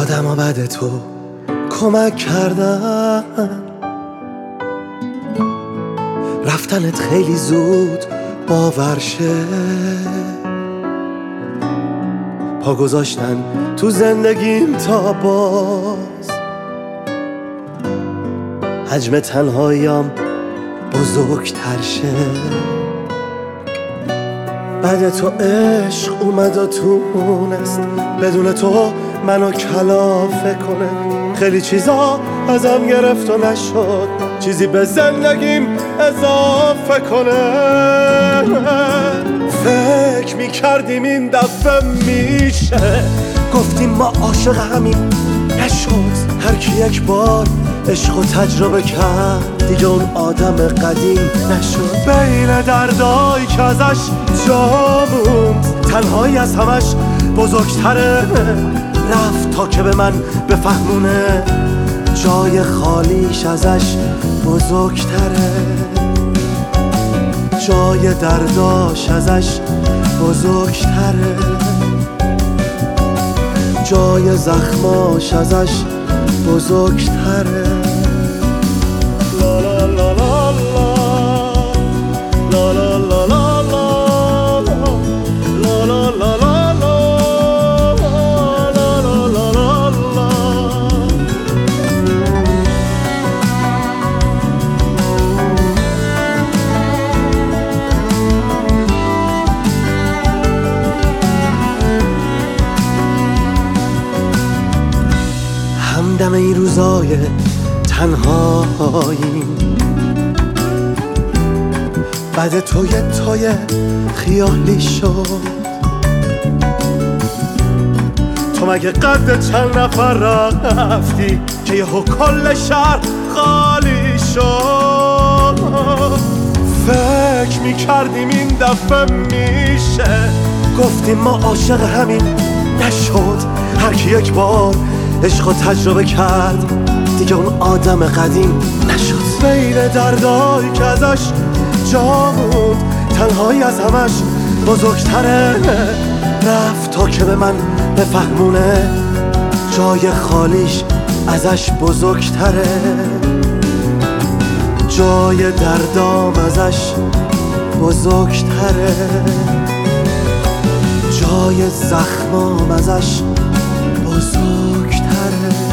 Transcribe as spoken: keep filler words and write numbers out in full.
آدم بعد تو کمک کردن، رفتنت خیلی زود باور شه، پا گذاشتن تو زندگیم تا باز حجم تنهاییم بزرگتر شه. بعد تو عشق اومد و تونست بدون تو منو کلافه کنه، خیلی چیزا ازم گرفت و نشد چیزی به زندگیم اضافه کنه. فکر میکردیم این دفعه میشه، گفتیم ما عاشق همین، نشد. هر کی یک بار عشق و تجربه کرد دیگه اون آدم قدیم نشد. بین دردایی که ازش جا موند تنهایی از همش بزرگتره، رفت تا که به من بفهمونه جای خالیش ازش بزرگتره، جای درداش ازش بزرگتره، جای زخماش ازش بزرگتره. لا لا لا لا لا لا لا لا لا لا لا لا همدم این روزای تنهایی، بعد تو یه تای خیالی شد. تو مگه قد چند نفر رفتی که یهو کل شهر خالی شد. فکر میکردیم این دفعه میشه، گفتیم ما عاشق همین، نشد. هر کی یک بار عشق و تجربه کرد دیگه اون آدم قدیم نشد. بین دردایی که ازش جا موند تنهایی از همش بزرگتره، رفت تا که به من بفهمونه جای خالیش ازش بزرگتره، جای دردام ازش بزرگتره، جای زخمام ازش بزرگتره.